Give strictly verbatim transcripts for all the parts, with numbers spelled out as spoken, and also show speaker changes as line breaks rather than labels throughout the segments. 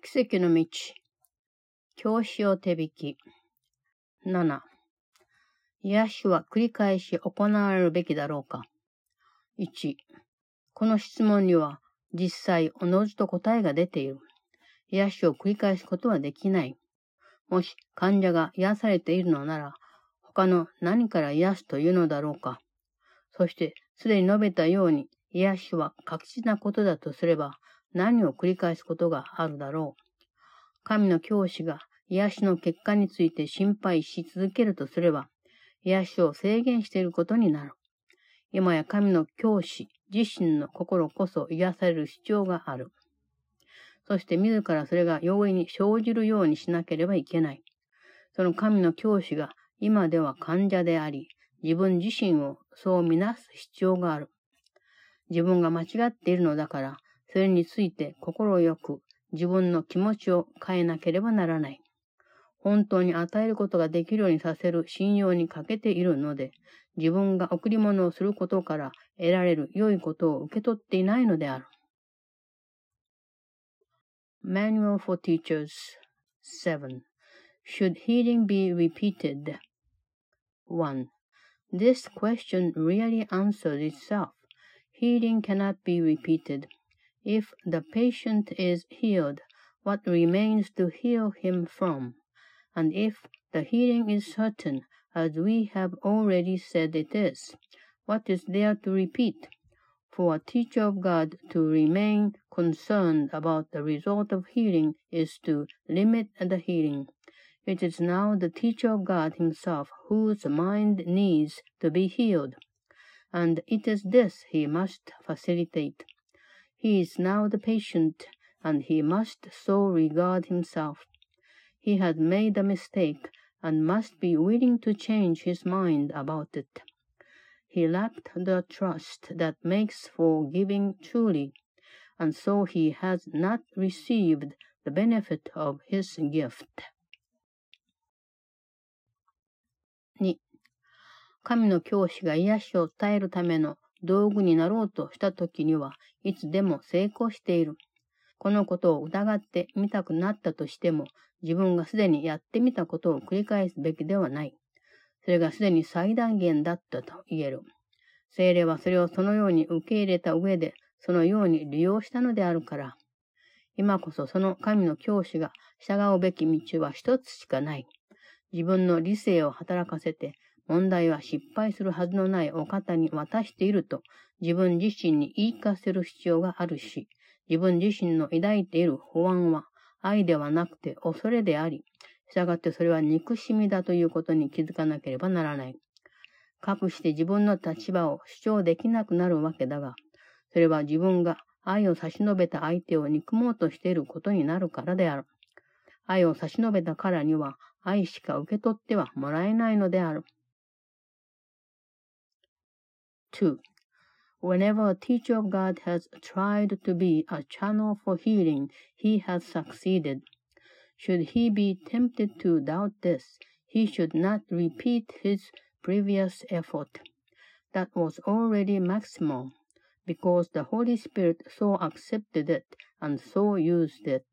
奇跡の道。教師を手引き。なな。癒しは繰り返し行われるべきだろうか。いち。この質問には実際おのずと答えが出ている。癒しを繰り返すことはできない。もし患者が癒されているのなら、他の何から癒すというのだろうか。そして、すでに述べたように、癒しは確実なことだとすれば、何を繰り返すことがあるだろう。神の教師が癒しの結果について心配し続けるとすれば、癒しを制限していることになる。今や神の教師自身の心こそ癒される必要がある。そして自らそれが容易に生じるようにしなければいけない。その神の教師が今では患者であり、自分自身をそうみなす必要がある。自分が間違っているのだから、それについて心よく自分の気持ちを変えなければならない。本当に与えることができるようにさせる信用に欠けているので、自分が贈り物をすることから得られる良いことを受け取っていないのである。Manual for Teachers セブン Should healing be repeated? ワン This question really answers itself. Healing cannot be repeated. If the patient is healed, what remains to heal him from? And if the healing is certain, as we have already said it is, what is there to repeat? For a teacher of God to remain concerned about the result of healing is to limit the healing. It is now the teacher of God himself whose mind needs to be healed, and it is this he must facilitate. He is now the patient, and he must so regard himself. He has made a mistake, and must be willing to change his mind about it. He lacked the trust that makes for giving truly, and so he has not received the benefit of his gift. に. 神の教師が癒しを伝えるための道具になろうとしたときには、いつでも成功している。このことを疑ってみたくなったとしても、自分がすでにやってみたことを繰り返すべきではない。それがすでに最大限だったと言える。聖霊はそれをそのように受け入れた上で、そのように利用したのであるから。今こそその神の教師が従うべき道は一つしかない。自分の理性を働かせて、問題は失敗するはずのないお方に渡していると、自分自身に言い聞かせる必要があるし、自分自身の抱いている不安は愛ではなくて恐れであり、したがってそれは憎しみだということに気づかなければならない。かくして自分の立場を主張できなくなるわけだが、それは自分が愛を差し伸べた相手を憎もうとしていることになるからである。愛を差し伸べたからには愛しか受け取ってはもらえないのである。two. Whenever a teacher of God has tried to be a channel for healing, he has succeeded. Should he be tempted to doubt this, he should not repeat his previous effort. That was already maximal, because the Holy Spirit so accepted it and so used it.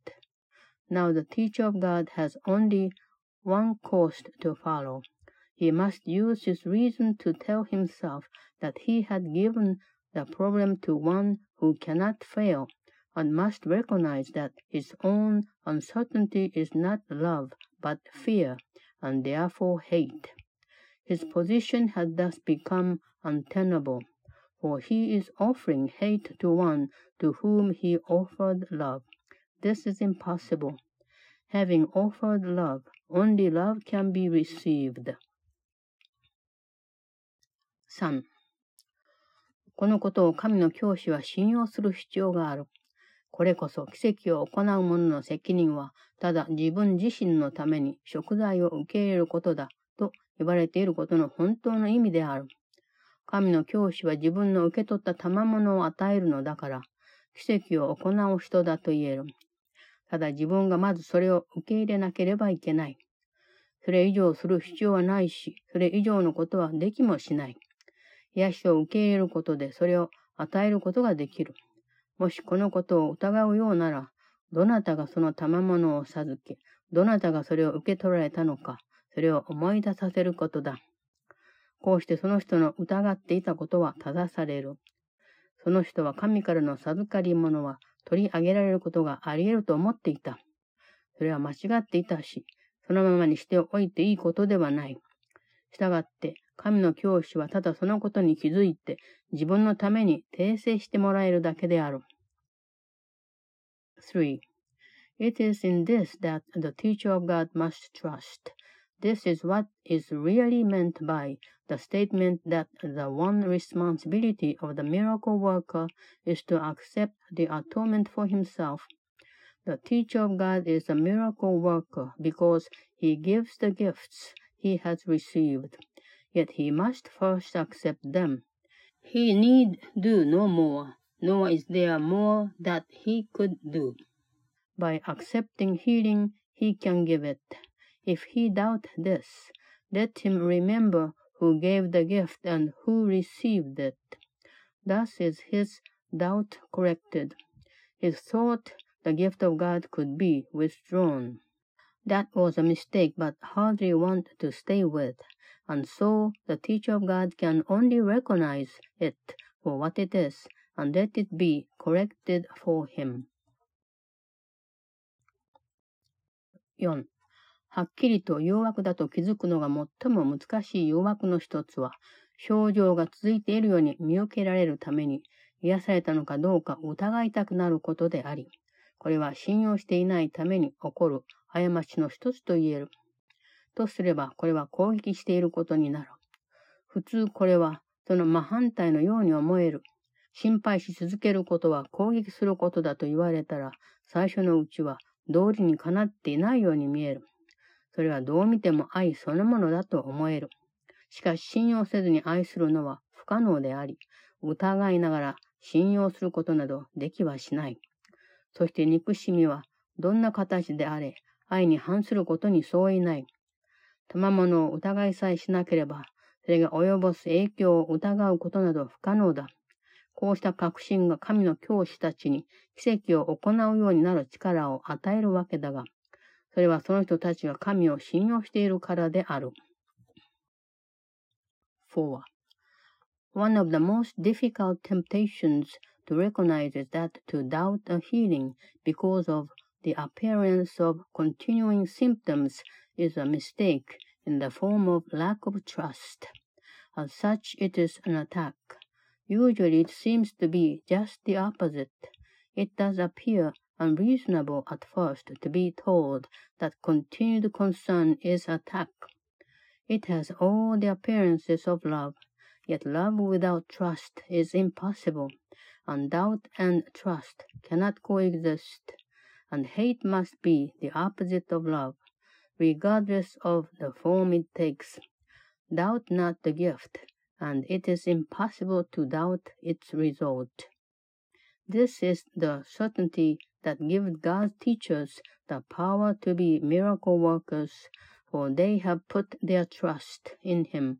Now the teacher of God has only one course to follow. He must use his reason to tell himself that he had given the problem to one who cannot fail, and must recognize that his own uncertainty is not love, but fear, and therefore hate. His position has thus become untenable, for he is offering hate to one to whom he offered love. This is impossible. Having offered love, only love can be received. さん. このことを神の教師は信用する必要がある。これこそ奇跡を行う者の責任は、ただ自分自身のために贖罪を受け入れることだと言われていることの本当の意味である。神の教師は自分の受け取った賜物を与えるのだから、奇跡を行う人だと言える。ただ自分がまずそれを受け入れなければいけない。それ以上する必要はないし、それ以上のことはできもしない。癒しを受け入れることでそれを与えることができる。もしこのことを疑うようなら、 どなたがその賜物を授け、どなたがそれを受け取られたのか、それを思い出させることだ。こうしてその人の疑っていたことは正される。その人は神からの授かり物は取り上げられることがあり得ると思っていた。それは間違っていたし、そのままにしておいていいことではない。したがって、神の教師はただそのことに気づいて、自分のために訂正してもらえるだけである。three. It is in this that the teacher of God must trust. This is what is really meant by the statement that the one responsibility of the miracle worker is to accept the atonement for himself. The teacher of God is a miracle worker because he gives the gifts he has received, yet he must first accept them. He need do no more, nor is there more that he could do. By accepting healing, he can give it. If he doubt this, let him remember who gave the gift and who received it. Thus is his doubt corrected. His thought the gift of God could be withdrawn. That was a mistake, but hardly one to stay with, and so the teacher of God can only recognize it for what it is, and let it be corrected for him. よん. はっきりと誘惑だと気づくのが最も難しい誘惑の一つは、症状が続いているように見受けられるために、癒されたのかどうか疑いたくなることであり、これは信用していないために起こる過ちの一つと言える。とすれば、これは攻撃していることになる。普通これはその真反対のように思える。心配し続けることは攻撃することだと言われたら、最初のうちは道理にかなっていないように見える。それはどう見ても愛そのものだと思える。しかし信用せずに愛するのは不可能であり、疑いながら信用することなどできはしない。そして憎しみはどんな形であれ、愛に反することに相違ない。賜物を疑いさえしなければ、それが及ぼす影響を疑うことなど不可能だ。こうした確信が神の教師たちに奇跡を行うようになる力を与えるわけだが、それはその人たちが神を信用しているからである。four. One of the most difficult temptations to recognize is that to doubt a healing because of the appearance of continuing symptoms is a mistake in the form of lack of trust. As such, it is an attack. Usually it seems to be just the opposite. It does appear unreasonable at first to be told that continued concern is attack. It has all the appearances of love, yet love without trust is impossible, and doubt and trust cannot coexist, and hate must be the opposite of love, regardless of the form it takes. Doubt not the gift, and it is impossible to doubt its result. This is the certainty that gives God's teachers the power to be miracle workers, for they have put their trust in Him.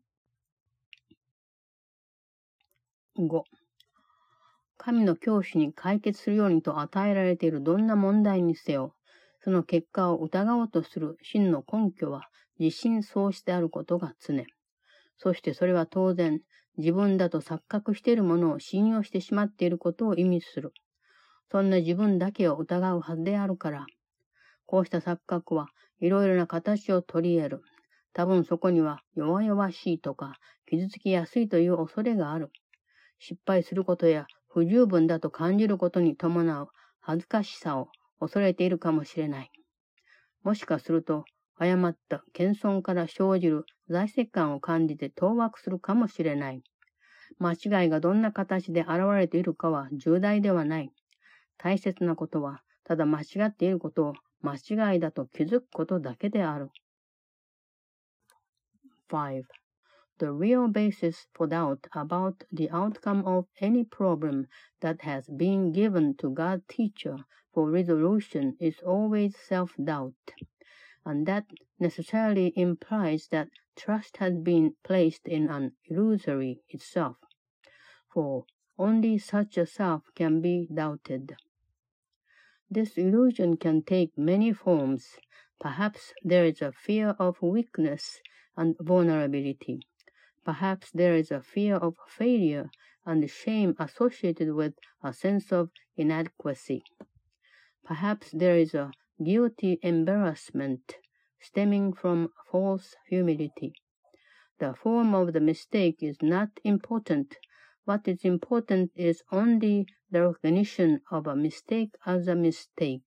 ご. 神の教師に解決するようにと与えられているどんな問題にせよ、その結果を疑おうとする真の根拠は自信喪失であることが常。そしてそれは当然、自分だと錯覚しているものを信用してしまっていることを意味する。そんな自分だけを疑うはずであるから。こうした錯覚はいろいろな形を取り得る。多分そこには弱々しいとか傷つきやすいという恐れがある。失敗することや不十分だと感じることに伴う恥ずかしさを恐れているかもしれない。もしかすると誤った謙遜から生じる財政感を感じて当惑するかもしれない。間違いがどんな形で現れているかは重大ではない。大切なことはただ間違っていることを間違いだと気づくことだけである。five. The real basis for doubt about the outcome of any problem that has been given to God's teacher for resolution is always self-doubt, and that necessarily implies that trust has been placed in an illusory itself, for only such a self can be doubted. This illusion can take many forms. Perhaps there is a fear of weakness and vulnerability. Perhaps there is a fear of failure and shame associated with a sense of inadequacy. Perhaps there is a guilty embarrassment stemming from false humility. The form of the mistake is not important. What is important is only the recognition of a mistake as a mistake.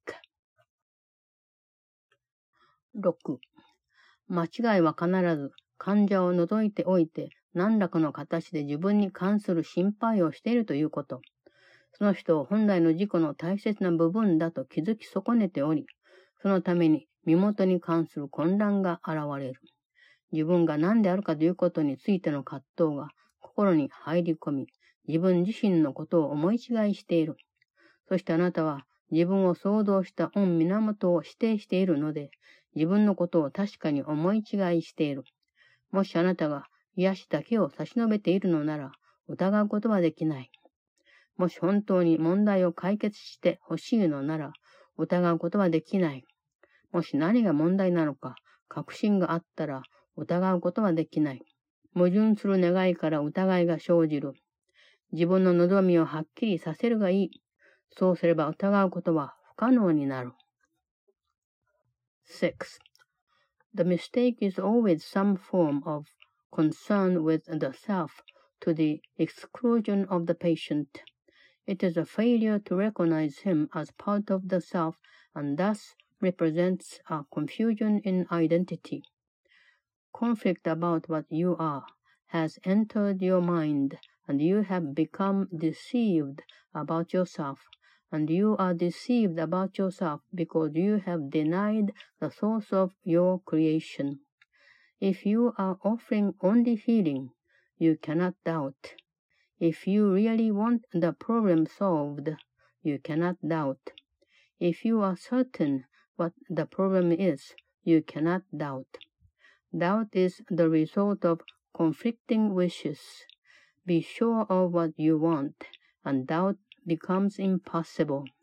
ろく. 間違いは必ず患者を除いておいて何らかの形で自分に関する心配をしているということ。その人を本来の自己の大切な部分だと気づき損ねており、そのために身元に関する混乱が現れる。自分が何であるかということについての葛藤が心に入り込み、自分自身のことを思い違いしている。そしてあなたは自分を創造した御源を否定しているので、自分のことを確かに思い違いしている。もしあなたが癒しだけを差し伸べているのなら、疑うことはできない。もし本当に問題を解決してほしいのなら、疑うことはできない。もし何が問題なのか、確信があったら、疑うことはできない。矛盾する願いから疑いが生じる。自分の望みをはっきりさせるがいい。そうすれば疑うことは不可能になる。six. The mistake is always some form of concern with the self to the exclusion of the patient. It is a failure to recognize him as part of the self and thus represents a confusion in identity. Conflict about what you are has entered your mind and you have become deceived about yourself, and you are deceived about yourself because you have denied the source of your creation. If you are offering only healing, you cannot doubt. If you really want the problem solved, you cannot doubt. If you are certain what the problem is, you cannot doubt. Doubt is the result of conflicting wishes. Be sure of what you want, and doubt becomes impossible.